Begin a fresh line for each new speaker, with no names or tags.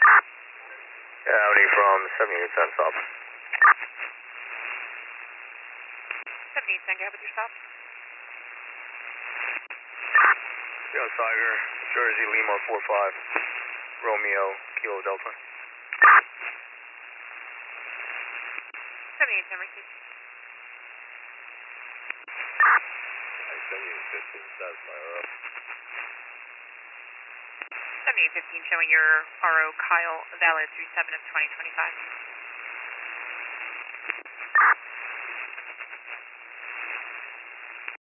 Howdy from 7810 South.
7810, go ahead with your stop.
Yeah, Tiger, Jersey, Lima 45, Romeo, Kilo Delta.
7810, receive.
I send you 15, satisfy RO.
7815, showing your RO Kyle valid through 7 of 2025.